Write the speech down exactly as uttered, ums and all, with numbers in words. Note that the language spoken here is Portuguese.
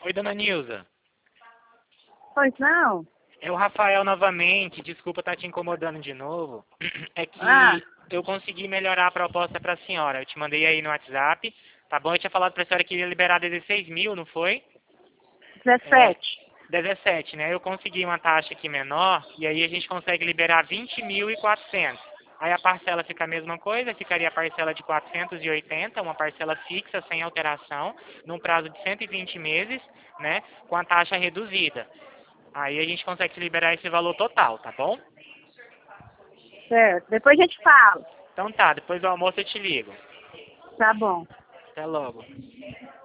Oi, dona Nilza. Pois não? É o Rafael novamente. Desculpa estar te incomodando de novo. É que Ah, eu consegui melhorar a proposta para a senhora. Eu te mandei aí no WhatsApp. Tá bom? Eu tinha falado para a senhora que ia liberar dezesseis mil, não foi? É, dezessete. dezessete, né? Eu consegui uma taxa aqui menor e aí a gente consegue liberar vinte mil e quatrocentos. Aí a parcela fica a mesma coisa, ficaria a parcela de quatrocentos e oitenta, uma parcela fixa, sem alteração, num prazo de cento e vinte meses, né? Com a taxa reduzida. Aí a gente consegue liberar esse valor total, tá bom? Certo. Depois a gente fala. Então tá, depois do almoço eu te ligo. Tá bom. Até logo.